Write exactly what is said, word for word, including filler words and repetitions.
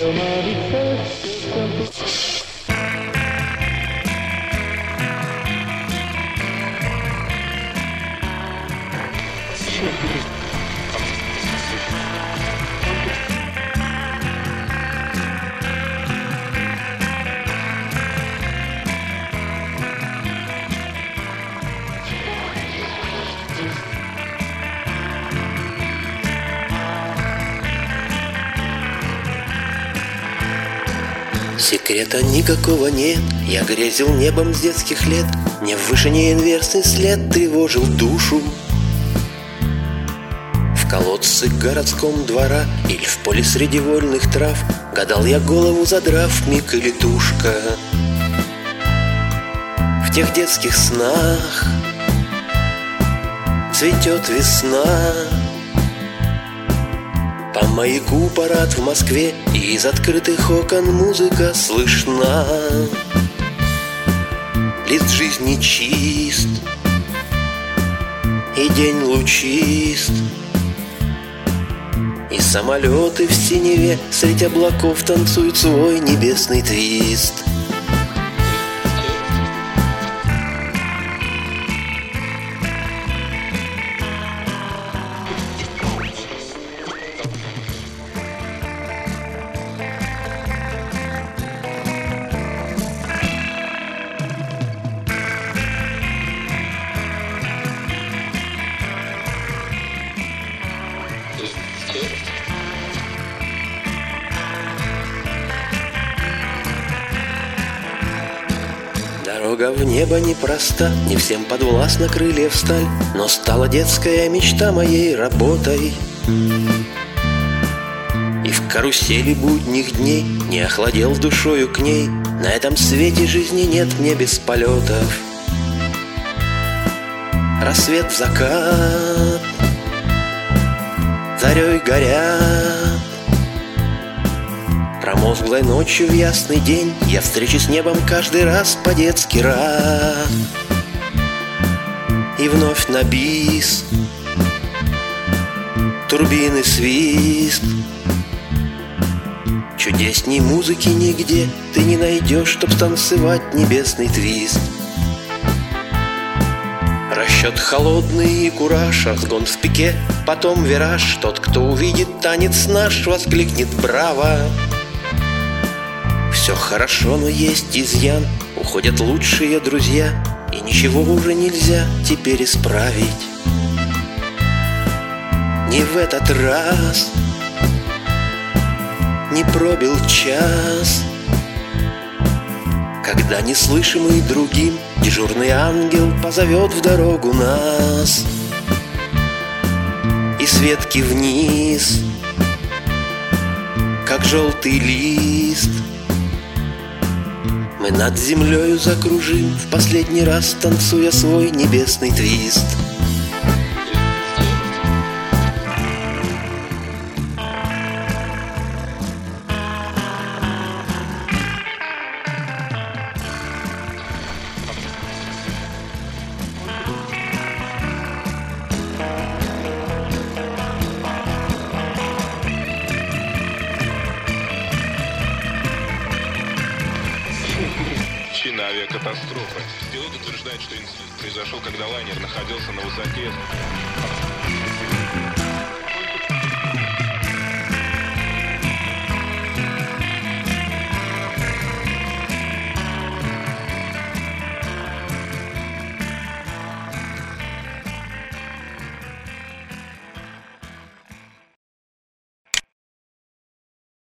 Секрета никакого нет, я грезил небом с детских лет. Мне в вышине инверсный след тревожил душу. В колодце городском двора или в поле среди вольных трав гадал я, голову задрав, миг или тушка. В тех детских снах цветет весна. По маяку парад в Москве, и из открытых окон музыка слышна. Лист жизни чист, и день лучист, и самолеты в синеве средь облаков танцуют свой небесный твист. Дорога в небо непроста, не всем подвластна крыльев сталь, но стала детская мечта моей работой. И в карусели будних дней не охладел душою к ней. На этом свете жизни нет мне без полетов. Рассвет в закат, зарей горят. Промозглой ночью в ясный день я встречи с небом каждый раз по-детски рад. И вновь на бис турбины свист. Чудесней музыки нигде ты не найдешь, чтоб станцевать небесный твист. Расчет холодный и кураж, разгон в пике, потом вираж. Тот, кто увидит танец наш, воскликнет «Браво!». Все хорошо, но есть изъян, уходят лучшие друзья, и ничего уже нельзя теперь исправить. Не в этот раз не пробил час, когда неслышимый другим дежурный ангел позовет в дорогу нас. И с ветки вниз, как желтый лист, мы над землею закружим, в последний раз танцуя свой небесный твист. Авиакатастрофа. Пилот утверждает, что инцидент произошел, когда лайнер находился на высоте